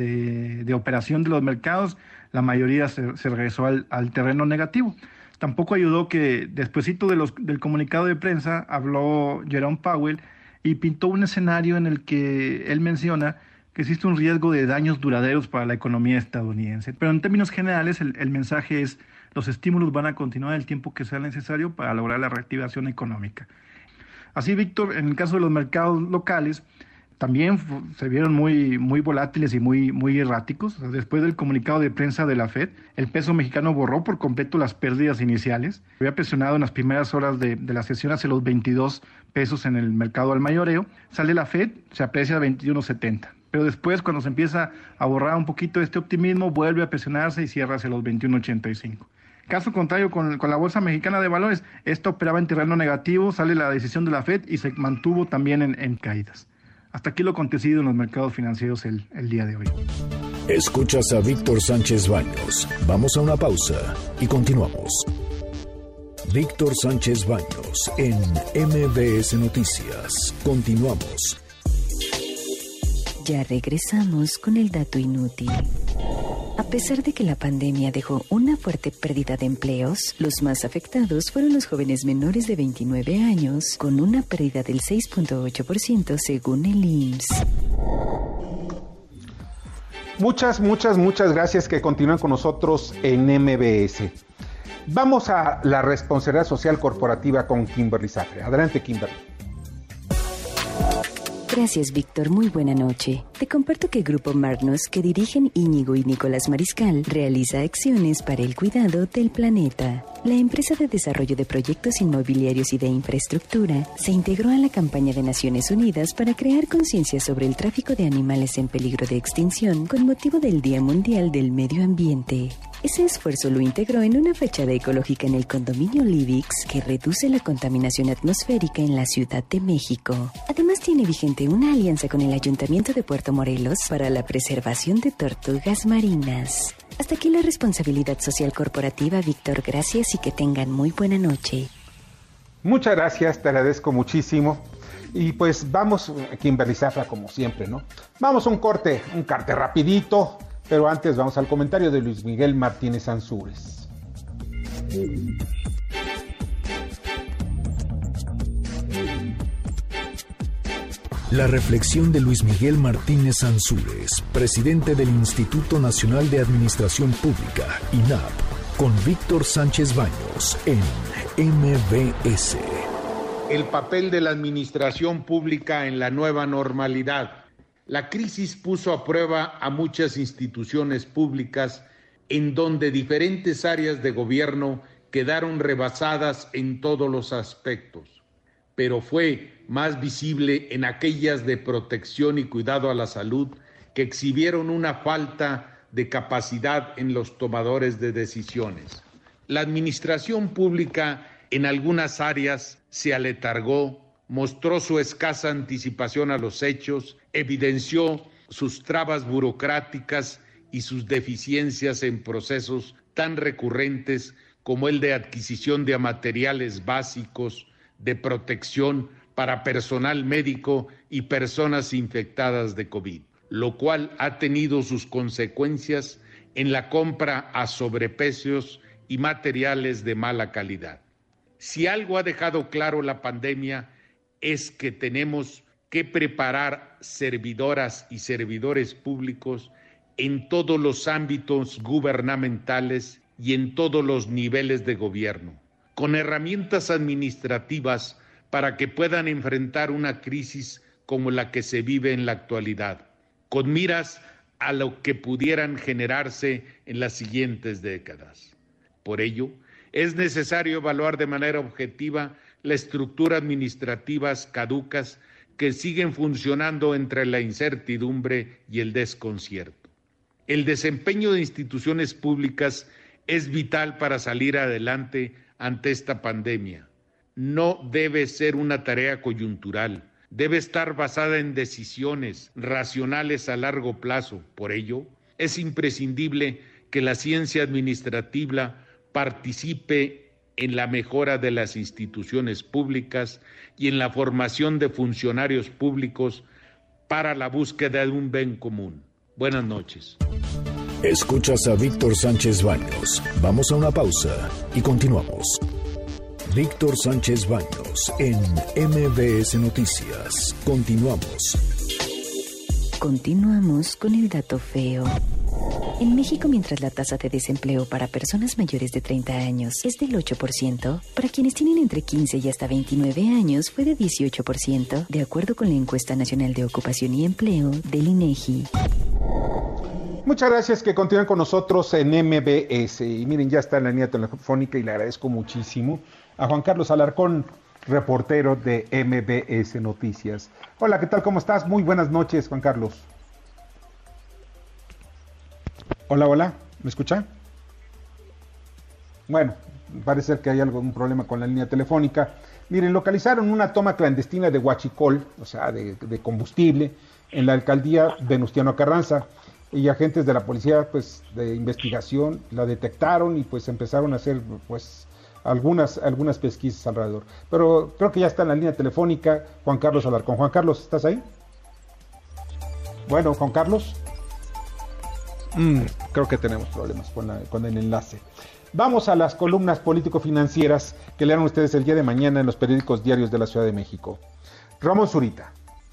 de operación de los mercados, la mayoría se regresó al terreno negativo. Tampoco ayudó que despuesito del comunicado de prensa habló Jerome Powell y pintó un escenario en el que él menciona que existe un riesgo de daños duraderos para la economía estadounidense. Pero en términos generales el mensaje es: los estímulos van a continuar el tiempo que sea necesario para lograr la reactivación económica. Así, Víctor, en el caso de los mercados locales, también se vieron muy volátiles y muy erráticos. Después del comunicado de prensa de la Fed, el peso mexicano borró por completo las pérdidas iniciales. Había presionado en las primeras horas de la sesión hacia los 22 pesos en el mercado al mayoreo. Sale la Fed, se aprecia a 21.70. Pero después, cuando se empieza a borrar un poquito este optimismo, vuelve a presionarse y cierra hacia los 21.85. Caso contrario con la Bolsa Mexicana de Valores, esta operaba en terreno negativo, sale la decisión de la Fed y se mantuvo también en caídas. Hasta aquí lo acontecido en los mercados financieros el día de hoy. Escuchas a Víctor Sánchez Baños. Vamos a una pausa y continuamos. Víctor Sánchez Baños en MBS Noticias. Continuamos. Ya regresamos con el dato inútil. A pesar de que la pandemia dejó una fuerte pérdida de empleos, los más afectados fueron los jóvenes menores de 29 años, con una pérdida del 6.8% según el IMSS. Muchas gracias que continúan con nosotros en MBS. Vamos a la responsabilidad social corporativa con Kimberly Zafre. Adelante, Kimberly. Gracias, Víctor. Muy buena noche. Te comparto que el Grupo Magnus, que dirigen Íñigo y Nicolás Mariscal, realiza acciones para el cuidado del planeta. La empresa de desarrollo de proyectos inmobiliarios y de infraestructura se integró a la campaña de Naciones Unidas para crear conciencia sobre el tráfico de animales en peligro de extinción con motivo del Día Mundial del Medio Ambiente. Ese esfuerzo lo integró en una fachada ecológica en el condominio Livix que reduce la contaminación atmosférica en la Ciudad de México. Además tiene vigente una alianza con el Ayuntamiento de Puerto Morelos para la preservación de tortugas marinas. Hasta aquí la responsabilidad social corporativa, Víctor. Gracias y que tengan muy buena noche. Muchas gracias, te agradezco muchísimo. Y pues vamos, Kimberly Zafra, como siempre, ¿no? Vamos a un corte rapidito. Pero antes vamos al comentario de Luis Miguel Martínez Ansúrez. La reflexión de Luis Miguel Martínez Ansúrez, presidente del Instituto Nacional de Administración Pública, INAP, con Víctor Sánchez Baños en MBS. El papel de la administración pública en la nueva normalidad. La crisis puso a prueba a muchas instituciones públicas en donde diferentes áreas de gobierno quedaron rebasadas en todos los aspectos, pero fue más visible en aquellas de protección y cuidado a la salud que exhibieron una falta de capacidad en los tomadores de decisiones. La administración pública en algunas áreas se aletargó, mostró su escasa anticipación a los hechos, evidenció sus trabas burocráticas y sus deficiencias en procesos tan recurrentes como el de adquisición de materiales básicos de protección para personal médico y personas infectadas de COVID, lo cual ha tenido sus consecuencias en la compra a sobreprecios y materiales de mala calidad. Si algo ha dejado claro la pandemia es que tenemos que preparar servidoras y servidores públicos en todos los ámbitos gubernamentales y en todos los niveles de gobierno, con herramientas administrativas para que puedan enfrentar una crisis como la que se vive en la actualidad, con miras a lo que pudieran generarse en las siguientes décadas. Por ello, es necesario evaluar de manera objetiva la estructura administrativas caducas que siguen funcionando entre la incertidumbre y el desconcierto. El desempeño de instituciones públicas es vital para salir adelante ante esta pandemia. No debe ser una tarea coyuntural, debe estar basada en decisiones racionales a largo plazo. Por ello, es imprescindible que la ciencia administrativa participe en la mejora de las instituciones públicas y en la formación de funcionarios públicos para la búsqueda de un bien común. Buenas noches. Escuchas a Víctor Sánchez Baños. Vamos a una pausa y continuamos. Víctor Sánchez Baños en MBS Noticias. Continuamos. Continuamos con el dato feo. En México, mientras la tasa de desempleo para personas mayores de 30 años es del 8%, para quienes tienen entre 15 y hasta 29 años fue de 18%, de acuerdo con la Encuesta Nacional de Ocupación y Empleo del INEGI. Muchas gracias que continúan con nosotros en MBS. Y miren, ya está en la línea telefónica y le agradezco muchísimo a Juan Carlos Alarcón, reportero de MBS Noticias. Hola, ¿qué tal? ¿Cómo estás? Muy buenas noches, Juan Carlos. Hola, hola, ¿me escucha? Bueno, parece que hay algún problema con la línea telefónica. Miren, localizaron una toma clandestina de huachicol, o sea, de combustible, en la alcaldía Venustiano Carranza. Y agentes de la policía, pues, de investigación, la detectaron y pues empezaron a hacer, pues, algunas pesquisas alrededor. Pero creo que ya está en la línea telefónica Juan Carlos Alarcón. Juan Carlos, ¿estás ahí? Bueno, Juan Carlos. Creo que tenemos problemas con el enlace. Vamos a las columnas político-financieras que leerán ustedes el día de mañana en los periódicos diarios de la Ciudad de México. Ramón Zurita.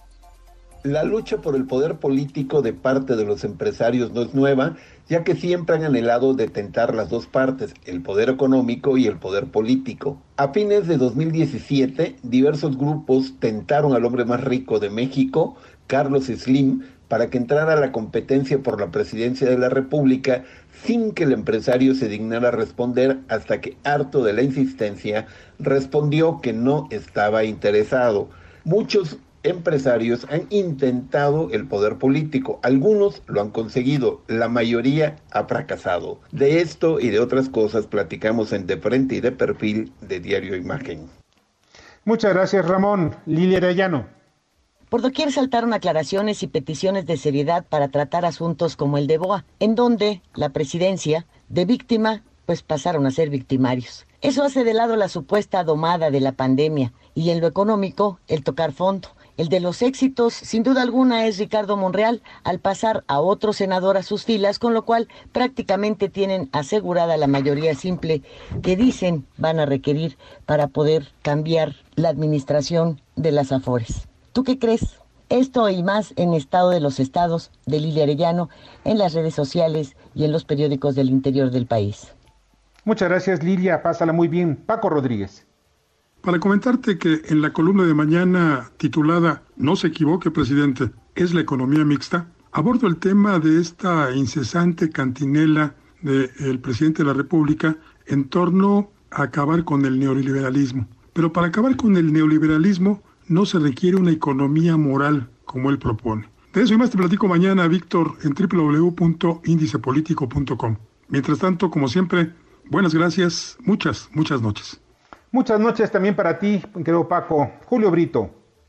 La lucha por el poder político de parte de los empresarios no es nueva, ya que siempre han anhelado detentar las dos partes, el poder económico y el poder político. A fines de 2017, diversos grupos tentaron al hombre más rico de México, Carlos Slim, para que entrara a la competencia por la presidencia de la República, sin que el empresario se dignara a responder, hasta que, harto de la insistencia, respondió que no estaba interesado. Muchos empresarios han intentado el poder político, algunos lo han conseguido, la mayoría ha fracasado. De esto y de otras cosas platicamos en De Frente y de Perfil de Diario Imagen. Muchas gracias, Ramón. Lilia Arellano. Por doquier saltaron aclaraciones y peticiones de seriedad para tratar asuntos como el de BOA, en donde la presidencia, de víctima, pues pasaron a ser victimarios. Eso hace de lado la supuesta domada de la pandemia, y en lo económico, el tocar fondo. El de los éxitos, sin duda alguna, es Ricardo Monreal, al pasar a otro senador a sus filas, con lo cual prácticamente tienen asegurada la mayoría simple que dicen van a requerir para poder cambiar la administración de las Afores. ¿Tú qué crees? Esto y más en Estado de los Estados de Lilia Arellano, en las redes sociales y en los periódicos del interior del país. Muchas gracias, Lilia. Pásala muy bien. Paco Rodríguez. Para comentarte que en la columna de mañana titulada No se equivoque, presidente, ¿es la economía mixta?, abordo el tema de esta incesante cantinela del presidente de la República en torno a acabar con el neoliberalismo. Pero para acabar con el neoliberalismo no se requiere una economía moral como él propone. De eso y más te platico mañana, Víctor, en www.indicepolitico.com. Mientras tanto, como siempre, buenas gracias, muchas noches. Muchas noches también para ti, querido Paco. Julio Brito.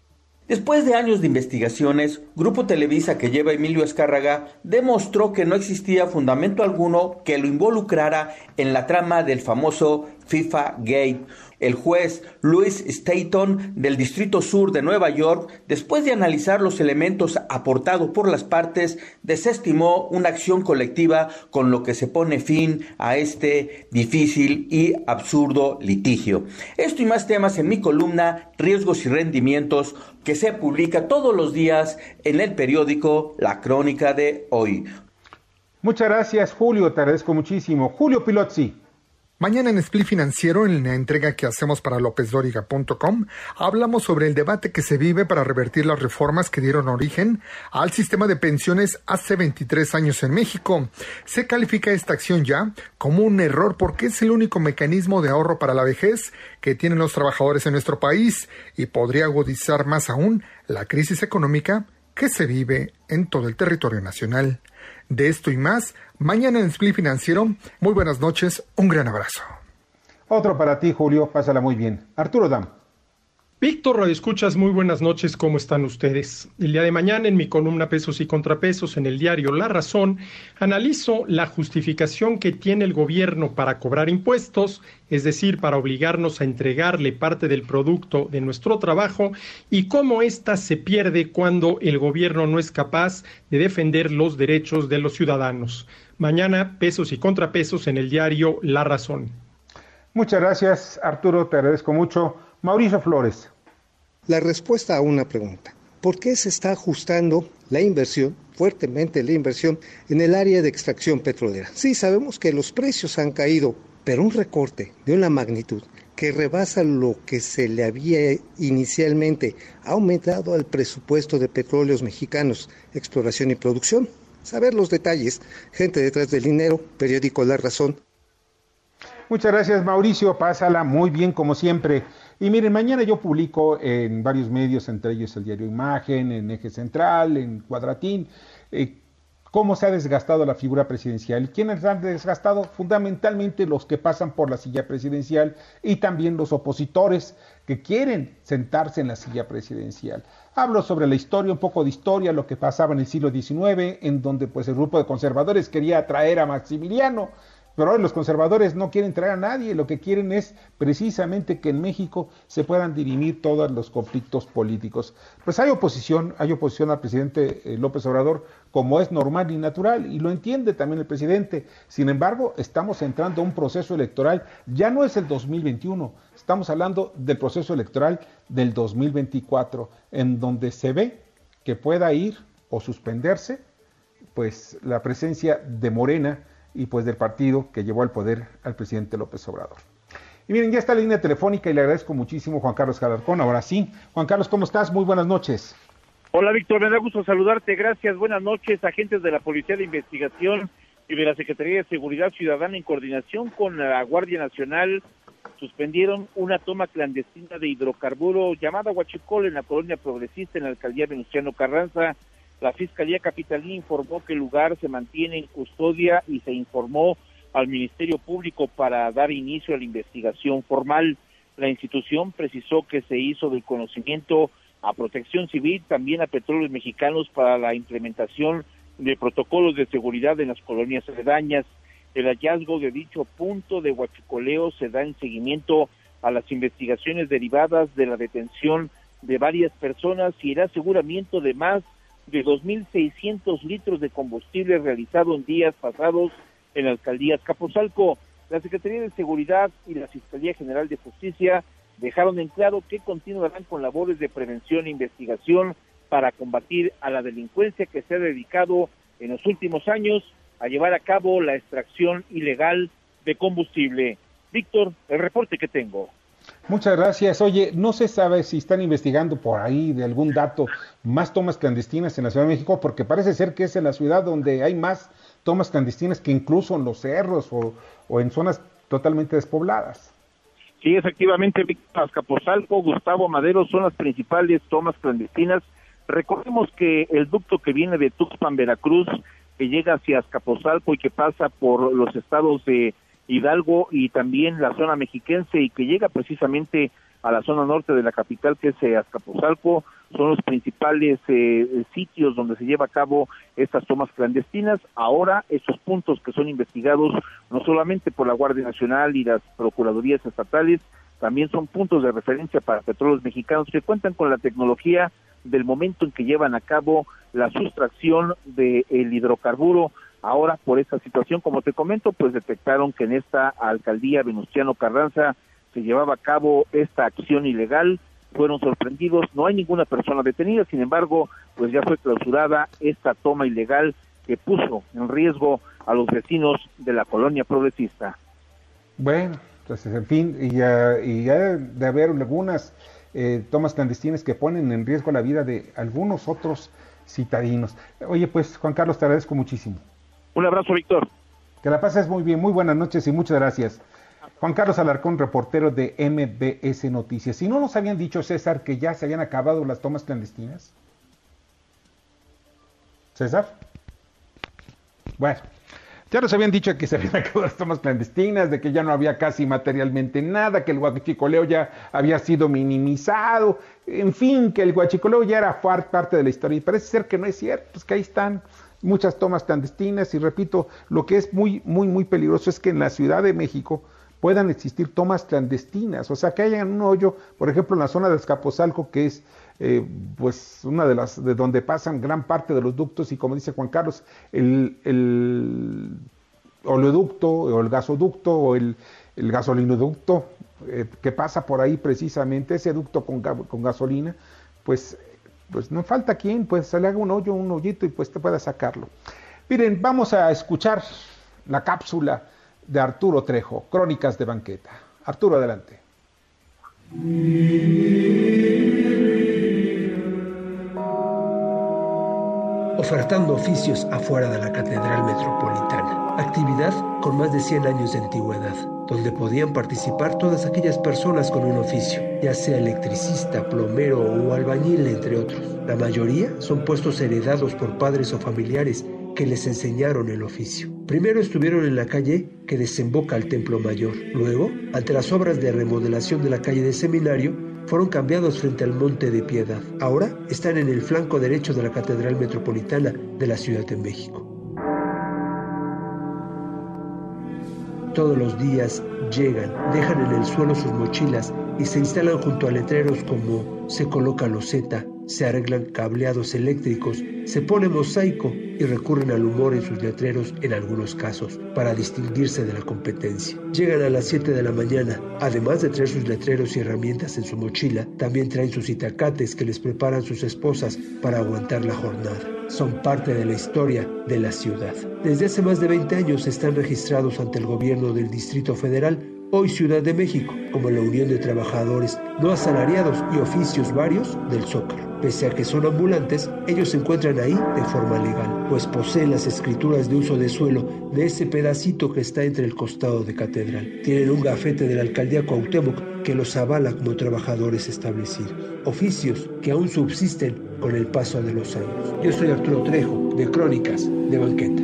Después de años de investigaciones, Grupo Televisa, que lleva Emilio Azcárraga, demostró que no existía fundamento alguno que lo involucrara en la trama del famoso FIFA Gate. El juez Louis Staton del Distrito Sur de Nueva York, después de analizar los elementos aportados por las partes, desestimó una acción colectiva, con lo que se pone fin a este difícil y absurdo litigio. Esto y más temas en mi columna Riesgos y Rendimientos, que se publica todos los días en el periódico La Crónica de Hoy. Muchas gracias, Julio, te agradezco muchísimo. Julio Pilotzi. Mañana en Split Financiero, en la entrega que hacemos para lópezdoriga.com, hablamos sobre el debate que se vive para revertir las reformas que dieron origen al sistema de pensiones hace 23 años en México. Se califica esta acción ya como un error porque es el único mecanismo de ahorro para la vejez que tienen los trabajadores en nuestro país y podría agudizar más aún la crisis económica que se vive en todo el territorio nacional. De esto y más, mañana en Split Financiero. Muy buenas noches, un gran abrazo. Otro para ti, Julio, pásala muy bien. Arturo Dam. Víctor, radioescuchas, muy buenas noches, ¿cómo están ustedes? El día de mañana, en mi columna Pesos y Contrapesos en el diario La Razón, analizo la justificación que tiene el gobierno para cobrar impuestos, es decir, para obligarnos a entregarle parte del producto de nuestro trabajo, y cómo ésta se pierde cuando el gobierno no es capaz de defender los derechos de los ciudadanos. Mañana, Pesos y Contrapesos en el diario La Razón. Muchas gracias, Arturo, te agradezco mucho. Mauricio Flores. La respuesta a una pregunta: ¿por qué se está ajustando la inversión, fuertemente la inversión, en el área de extracción petrolera? Sí, sabemos que los precios han caído, pero un recorte de una magnitud que rebasa lo que se le había inicialmente aumentado al presupuesto de Petróleos Mexicanos, Exploración y Producción. Saber los detalles, gente detrás del dinero, periódico La Razón. Muchas gracias, Mauricio, pásala muy bien como siempre. Y miren, mañana yo publico en varios medios, entre ellos el diario Imagen, en Eje Central, en Cuadratín, cómo se ha desgastado la figura presidencial. ¿Quiénes han desgastado? Fundamentalmente los que pasan por la silla presidencial y también los opositores que quieren sentarse en la silla presidencial. Hablo sobre la historia, un poco de historia, lo que pasaba en el siglo XIX, en donde pues el grupo de conservadores quería atraer a Maximiliano. Pero hoy los conservadores no quieren traer a nadie, lo que quieren es precisamente que en México se puedan dirimir todos los conflictos políticos. Pues hay oposición al presidente López Obrador, como es normal y natural, y lo entiende también el presidente. Sin embargo, estamos entrando a un proceso electoral, ya no es el 2021, estamos hablando del proceso electoral del 2024, en donde se ve que pueda ir o suspenderse pues la presencia de Morena y pues del partido que llevó al poder al presidente López Obrador. Y miren, ya está la línea telefónica y le agradezco muchísimo Juan Carlos Alarcón. Ahora sí, Juan Carlos, ¿cómo estás? Muy buenas noches. Hola Víctor, me da gusto saludarte, gracias, buenas noches. Agentes de la Policía de Investigación y de la Secretaría de Seguridad Ciudadana, en coordinación con la Guardia Nacional, suspendieron una toma clandestina de hidrocarburo llamada Huachicol en la colonia Progresista, en la alcaldía Venustiano Carranza. La Fiscalía Capitalina informó que el lugar se mantiene en custodia y se informó al Ministerio Público para dar inicio a la investigación formal. La institución precisó que se hizo del conocimiento a Protección Civil, también a Petróleos Mexicanos, para la implementación de protocolos de seguridad en las colonias aledañas. El hallazgo de dicho punto de huachicoleo se da en seguimiento a las investigaciones derivadas de la detención de varias personas y el aseguramiento de más de 2.600 litros de combustible realizado en días pasados en la alcaldía Azcapotzalco. La Secretaría de Seguridad y la Fiscalía General de Justicia dejaron en claro que continuarán con labores de prevención e investigación para combatir a la delincuencia que se ha dedicado en los últimos años a llevar a cabo la extracción ilegal de combustible. Víctor, el reporte que tengo. Muchas gracias. Oye, no se sabe si están investigando por ahí de algún dato más tomas clandestinas en la Ciudad de México, porque parece ser que es en la ciudad donde hay más tomas clandestinas que incluso en los cerros o en zonas totalmente despobladas. Sí, efectivamente, Víctor, Azcapotzalco, Gustavo Madero son las principales tomas clandestinas. Recordemos que el ducto que viene de Tuxpan, Veracruz, que llega hacia Azcapotzalco y que pasa por los estados de Hidalgo y también la zona mexiquense y que llega precisamente a la zona norte de la capital, que es Azcapotzalco. Son los principales sitios donde se lleva a cabo estas tomas clandestinas. Ahora, estos puntos que son investigados no solamente por la Guardia Nacional y las procuradurías estatales, también son puntos de referencia para Petróleos Mexicanos que cuentan con la tecnología del momento en que llevan a cabo la sustracción del hidrocarburo. Ahora, por esta situación, como te comento, pues detectaron que en esta alcaldía Venustiano Carranza se llevaba a cabo esta acción ilegal. Fueron sorprendidos, no hay ninguna persona detenida, sin embargo, pues ya fue clausurada esta toma ilegal que puso en riesgo a los vecinos de la colonia progresista. Bueno, entonces, en fin, y ya de haber algunas tomas clandestinas que ponen en riesgo la vida de algunos otros citadinos. Oye, pues, Juan Carlos, te agradezco muchísimo. Un abrazo, Víctor. Que la pases muy bien, muy buenas noches y muchas gracias. Juan Carlos Alarcón, reportero de MBS Noticias. ¿Y no nos habían dicho, César, que ya se habían acabado las tomas clandestinas? ¿César? Bueno, ya nos habían dicho que se habían acabado las tomas clandestinas, de que ya no había casi materialmente nada, que el huachicoleo ya había sido minimizado, en fin, que el huachicoleo ya era parte de la historia. Y parece ser que no es cierto, pues que ahí están muchas tomas clandestinas. Y repito, lo que es muy, muy, muy peligroso es que en la Ciudad de México puedan existir tomas clandestinas, o sea, que haya un hoyo, por ejemplo, en la zona de Azcapotzalco, que es pues una de donde pasan gran parte de los ductos, y como dice Juan Carlos, el oleoducto, o el gasoducto, o el gasolinoducto, que pasa por ahí precisamente, ese ducto con gasolina, pues no falta quien, pues se le haga un hoyito, y pues te pueda sacarlo. Miren, vamos a escuchar la cápsula de Arturo Trejo, Crónicas de Banqueta. Arturo, adelante. Ofertando oficios afuera de la Catedral Metropolitana, actividad con más de 100 años de antigüedad, donde podían participar todas aquellas personas con un oficio, ya sea electricista, plomero o albañil, entre otros. La mayoría son puestos heredados por padres o familiares que les enseñaron el oficio. Primero estuvieron en la calle que desemboca al Templo Mayor. Luego, ante las obras de remodelación de la calle del Seminario, fueron cambiados frente al Monte de Piedad. Ahora están en el flanco derecho de la Catedral Metropolitana de la Ciudad de México. Todos los días llegan, dejan en el suelo sus mochilas y se instalan junto a letreros como se coloca loseta, se arreglan cableados eléctricos, se pone mosaico y recurren al humor en sus letreros en algunos casos para distinguirse de la competencia. Llegan a las 7 de la mañana, además de traer sus letreros y herramientas en su mochila, también traen sus itacates que les preparan sus esposas para aguantar la jornada. Son parte de la historia de la ciudad. Desde hace más de 20 años están registrados ante el gobierno del Distrito Federal, hoy Ciudad de México, como la Unión de Trabajadores No Asalariados y Oficios Varios del Zócalo. Pese a que son ambulantes, ellos se encuentran ahí de forma legal, pues poseen las escrituras de uso de suelo de ese pedacito que está entre el costado de Catedral. Tienen un gafete de la Alcaldía Cuauhtémoc que los avala como trabajadores establecidos. Oficios que aún subsisten con el paso de los años. Yo soy Arturo Trejo, de Crónicas de Banqueta.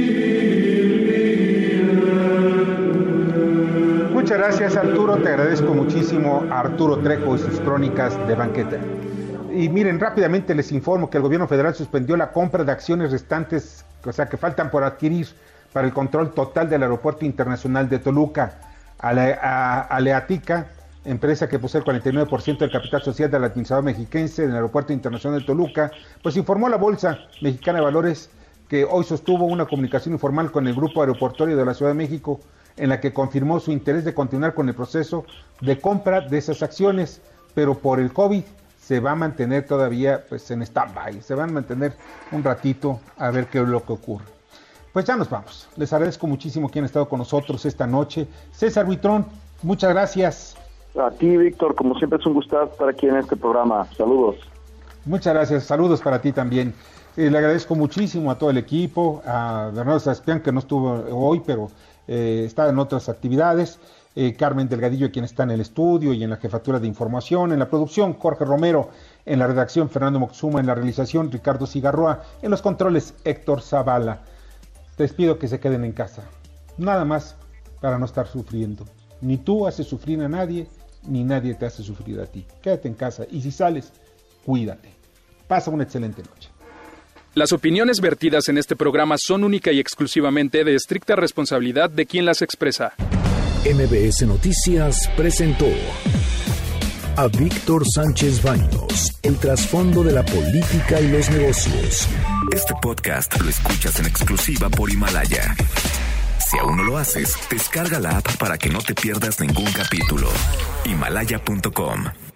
Muchas gracias, Arturo, te agradezco muchísimo, Arturo Trejo y sus Crónicas de Banqueta. Y miren, rápidamente les informo que el gobierno federal suspendió la compra de acciones restantes, o sea, que faltan por adquirir para el control total del Aeropuerto Internacional de Toluca. Aleatica, empresa que posee el 49% del capital social del administrador mexiquense del Aeropuerto Internacional de Toluca, pues informó a la Bolsa Mexicana de Valores que hoy sostuvo una comunicación informal con el Grupo Aeroportuario de la Ciudad de México, en la que confirmó su interés de continuar con el proceso de compra de esas acciones, pero por el COVID se va a mantener todavía pues en stand-by, se van a mantener un ratito a ver qué es lo que ocurre. Pues ya nos vamos. Les agradezco muchísimo que han estado con nosotros esta noche. César Buitrón, muchas gracias. A ti, Víctor, como siempre es un gusto estar aquí en este programa. Saludos. Muchas gracias, saludos para ti también. Le agradezco muchísimo a todo el equipo, a Bernardo Saspián, que no estuvo hoy, pero está en otras actividades, Carmen Delgadillo, quien está en el estudio y en la jefatura de información, en la producción, Jorge Romero, en la redacción, Fernando Moxuma, en la realización, Ricardo Cigarroa, en los controles, Héctor Zavala. Les pido que se queden en casa, nada más para no estar sufriendo. Ni tú haces sufrir a nadie, ni nadie te hace sufrir a ti. Quédate en casa y si sales, cuídate. Pasa una excelente noche. Las opiniones vertidas en este programa son única y exclusivamente de estricta responsabilidad de quien las expresa. MBS Noticias presentó a Víctor Sánchez Baños, el trasfondo de la política y los negocios. Este podcast lo escuchas en exclusiva por Himalaya. Si aún no lo haces, descarga la app para que no te pierdas ningún capítulo. Himalaya.com